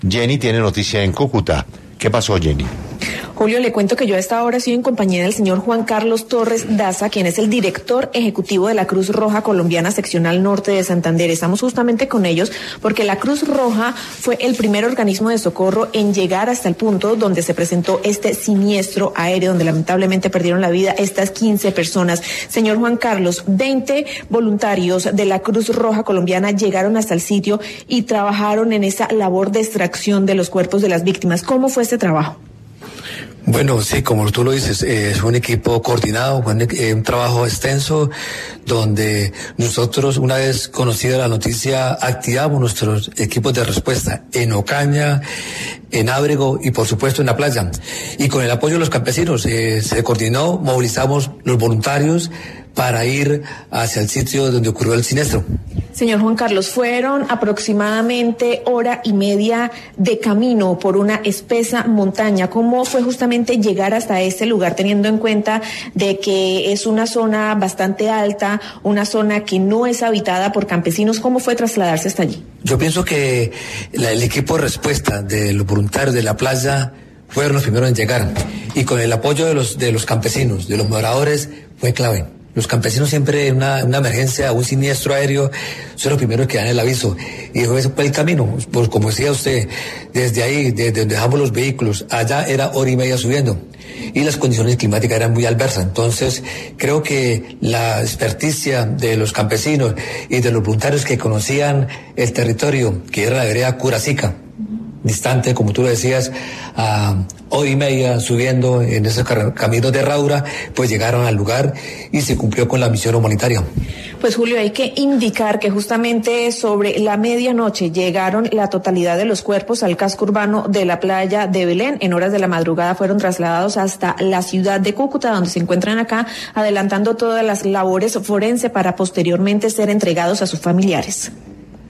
Jenny tiene noticia en Cúcuta. ¿Qué pasó, Jenny? Julio, le cuento que yo a esta hora estoy en compañía del señor Juan Carlos Torres Daza, quien es el director ejecutivo de la Cruz Roja Colombiana Seccional Norte de Santander. Estamos justamente con ellos porque la Cruz Roja fue el primer organismo de socorro en llegar hasta el punto donde se presentó este siniestro aéreo, donde lamentablemente perdieron la vida estas 15 personas. Señor Juan Carlos, 20 voluntarios de la Cruz Roja Colombiana llegaron hasta el sitio y trabajaron en esa labor de extracción de los cuerpos de las víctimas. ¿Cómo fue este trabajo? Bueno, sí, como tú lo dices, es un equipo coordinado, un trabajo extenso, donde nosotros, una vez conocida la noticia, activamos nuestros equipos de respuesta en Ocaña, en Ábrego y por supuesto en la playa. Y con el apoyo de los campesinos se coordinó, movilizamos los voluntarios para ir hacia el sitio donde ocurrió el siniestro. Señor Juan Carlos, fueron aproximadamente hora y media de camino por una espesa montaña. ¿Cómo fue justamente llegar hasta este lugar, teniendo en cuenta de que es una zona bastante alta, una zona que no es habitada por campesinos? ¿Cómo fue trasladarse hasta allí? Yo pienso que el equipo de respuesta de los voluntarios de la playa fueron los primeros en llegar, y con el apoyo de los campesinos, de los moradores, fue clave. Los campesinos siempre en una emergencia, un siniestro aéreo, son los primeros que dan el aviso. Y ese fue el camino. Pues como decía usted, desde ahí, desde donde dejamos los vehículos, allá era hora y media subiendo. Y las condiciones climáticas eran muy adversas. Entonces, creo que la experticia de los campesinos y de los voluntarios que conocían el territorio, que era la vereda Curacica, distante, como tú lo decías, a hora y media subiendo en esos caminos de herradura, pues llegaron al lugar y se cumplió con la misión humanitaria. Pues Julio, hay que indicar que justamente sobre la medianoche llegaron la totalidad de los cuerpos al casco urbano de la playa de Belén. En horas de la madrugada fueron trasladados hasta la ciudad de Cúcuta, donde se encuentran acá adelantando todas las labores forenses para posteriormente ser entregados a sus familiares.